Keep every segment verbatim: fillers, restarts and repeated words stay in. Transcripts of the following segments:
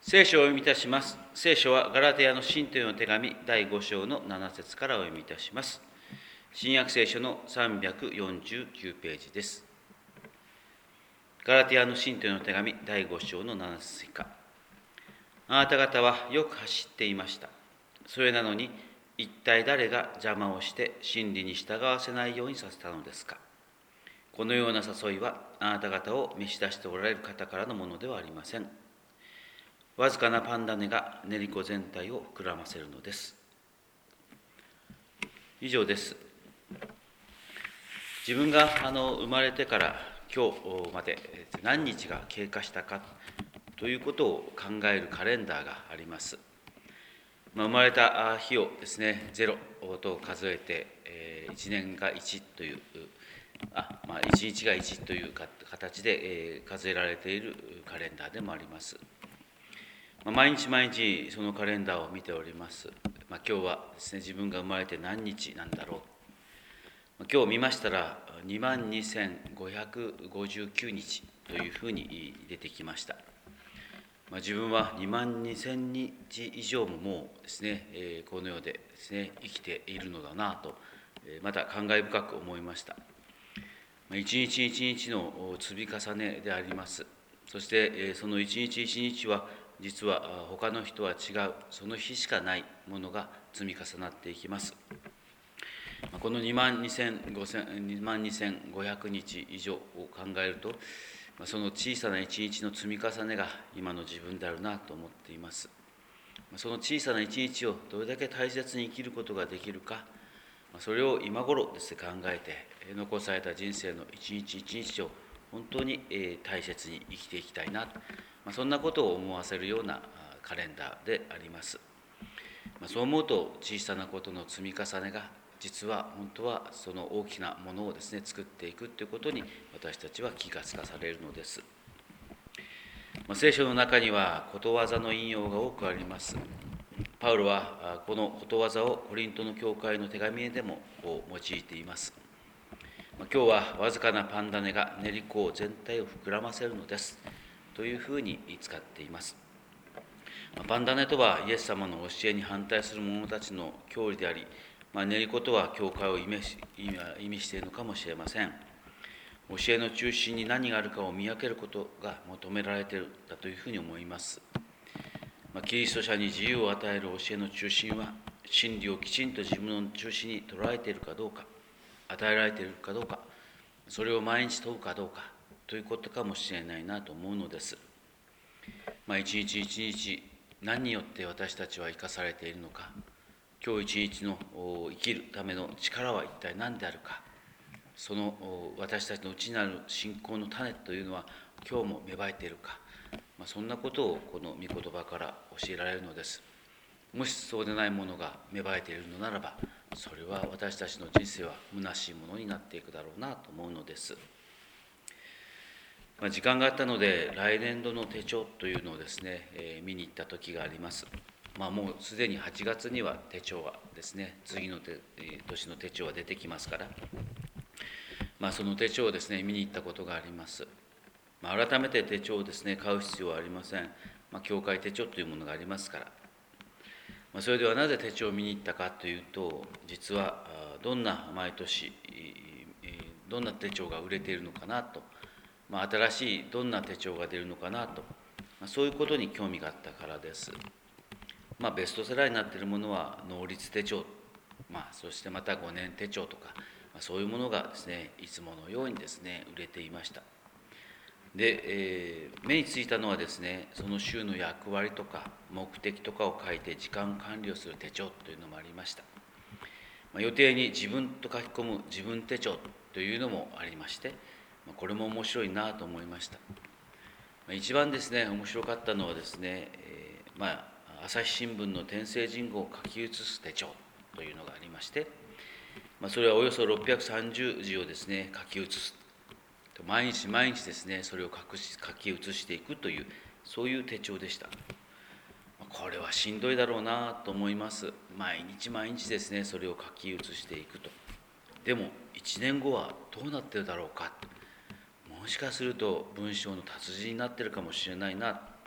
聖書をお読みいたします。聖書はガラテヤの信徒への手紙だいご章のなな節からお読みいたします。新約聖書のさんびゃくよんじゅうきゅうページです。ガラテヤの信徒への手紙だいご章のなな節以下。あなた方はよく走っていました。それなのに一体誰が邪魔をして真理に従わせないようにさせたのですか。このような誘いはあなた方を召し出しておられる方からのものではありません。わずかなパン種が練り子全体を膨らませるのです。以上です。自分があの生まれてから今日まで何日が経過したかということを考えるカレンダーがあります。まあ、生まれた日をですね、ゼロと数えて、えー、いちねんがいちという、あ、まあ、いちにちがいちという形で、えー、数えられているカレンダーでもあります。毎日毎日そのカレンダーを見ております。まあ、今日はですね、自分が生まれて何日なんだろう。今日見ましたらにまんにせんごひゃくごじゅうきゅうにちというふうに出てきました。まあ、自分はにまんにせんにち以上ももうですね、えー、この世でですね、生きているのだなと、また感慨深く思いました。一日一日の積み重ねであります。そしてその一日一日は実は他の日とは違う、その日しかないものが積み重なっていきます。このにまんにせんごひゃくにち以上を考えると、その小さな一日の積み重ねが今の自分であるなと思っています。その小さな一日をどれだけ大切に生きることができるか、それを今頃ですね、考えて、残された人生の一日一日を本当に大切に生きていきたいな、そんなことを思わせるようなカレンダーであります。そう思うと、小さなことの積み重ねが実は本当はその大きなものをですね、作っていくということに私たちは気がつかされるのです。聖書の中にはことわざの引用が多くあります。パウロはこのことわざをコリントの教会の手紙でも用いています。今日はわずかなパン種が練り子全体を膨らませるのですというふうに使っています。パン種とはイエス様の教えに反対する者たちの教理であり、まあ、練り子とは教会をイメ意味しているのかもしれません。教えの中心に何があるかを見分けることが求められているんだというふうに思います。キリスト者に自由を与える教えの中心は、真理をきちんと自分の中心に捉えているかどうか、与えられているかどうか、それを毎日問うかどうかということかもしれないなと思うのです。まあ、一日一日何によって私たちは生かされているのか、今日一日の生きるための力は一体何であるか、その私たちの内なる信仰の種というのは今日も芽生えているか、まあ、そんなことをこの御言葉から教えられるのです。もしそうでないものが芽生えているのならば、それは私たちの人生は虚しいものになっていくだろうなと思うのです。まあ、時間があったので来年度の手帳というのをですね、えー、見に行った時があります。まあ、もうすでにはちがつには手帳はですね、次の手年の手帳は出てきますから、まあ、その手帳をですね見に行ったことがあります。まあ、改めて手帳をですね買う必要はありません。まあ、教会手帳というものがありますから。まあ、それではなぜ手帳を見に行ったかというと、実はどんな毎年どんな手帳が売れているのかなと、まあ、新しいどんな手帳が出るのかなと、まあ、そういうことに興味があったからです。まあ、ベストセラーになっているものは能率手帳、まあ、そしてまたごねん手帳とか、まあ、そういうものがですねいつものようにですね売れていました。で、えー、目についたのはですね、その週の役割とか目的とかを書いて時間管理をする手帳というのもありました。まあ、予定に自分と書き込む自分手帳というのもありまして、まあ、これも面白いなと思いました。まあ、一番ですね面白かったのはですね、えー、まあ朝日新聞の天聖人語を書き写す手帳というのがありまして、まあ、それはおよそろっぴゃくさんじゅうじをですね書き写す、毎日毎日ですねそれを書き写していくという、そういう手帳でした。これはしんどいだろうなと思います。毎日毎日ですねそれを書き写していくと。でもいちねんごはどうなってるだろうか、もしかすると文章の達人になってるかもしれないな、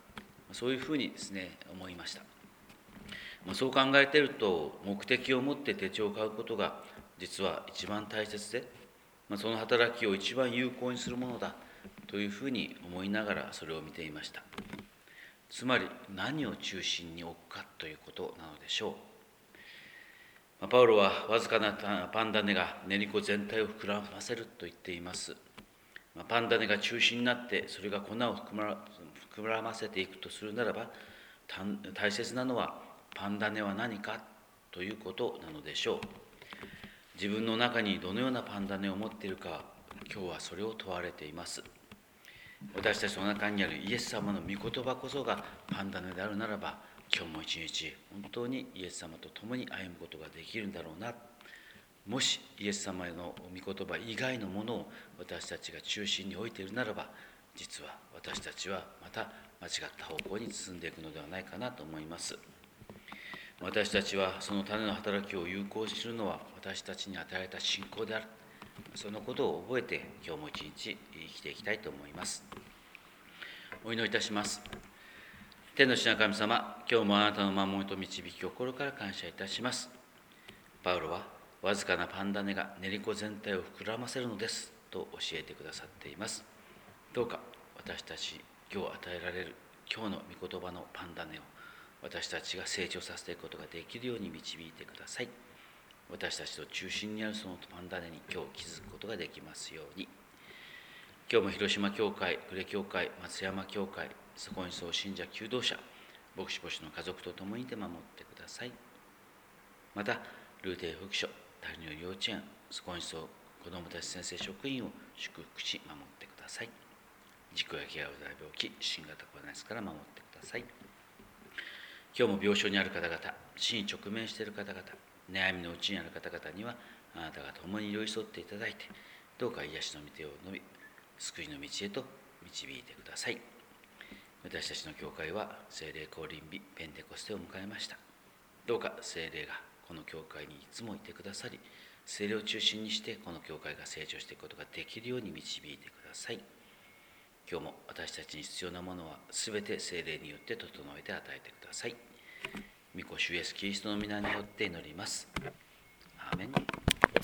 そういうふうにですね、思いました。そう考えていると、目的を持って手帳を買うことが実は一番大切で、その働きを一番有効にするものだというふうに思いながらそれを見ていました。つまり何を中心に置くかということなのでしょう。パウロはわずかなパン種が練り粉全体を膨らませると言っています。パン種が中心になってそれが粉を膨らませていくとするならば、大切なのはパン種は何かということなのでしょう。自分の中にどのようなパン種を持っているか、今日はそれを問われています。私たちの中にあるイエス様の御言葉こそがパン種であるならば、今日も一日本当にイエス様と共に歩むことができるんだろうな。もしイエス様への御言葉以外のものを私たちが中心に置いているならば、実は私たちはまた間違った方向に進んでいくのではないかなと思います。私たちはその種の働きを有効にするのは私たちに与えられた信仰である。そのことを覚えて今日も一日生きていきたいと思います。お祈りいたします。天の父な神様、今日もあなたの守りと導きを心から感謝いたします。パウロはわずかなパン種が練り粉全体を膨らませるのですと教えてくださっています。どうか私たち今日与えられる今日の御言葉のパン種を私たちが成長させていくことができるように導いてください。私たちの中心にあるそのパン種に今日気づくことができますように。今日も広島教会、呉教会、松山教会、そこにそう信者求道者、牧師牧師の家族と共にいて守ってください。また、ルーテー福所、タリの幼稚園、そこにそう子どもたち先生職員を祝福し守ってください。事故や怪我を大病気、新型コロナウイルスから守ってください。今日も病床にある方々、死に直面している方々、悩みのうちにある方々にはあなたが共に寄り添っていただいて、どうか癒しの御手を伸び、救いの道へと導いてください。私たちの教会は聖霊降臨日ペンテコステを迎えました。どうか聖霊がこの教会にいつもいてくださり、聖霊を中心にしてこの教会が成長していくことができるように導いてください。今日も私たちに必要なものはすべて聖霊によって整えて与えてください。御子主イエスキリストの皆によって祈ります。アーメン。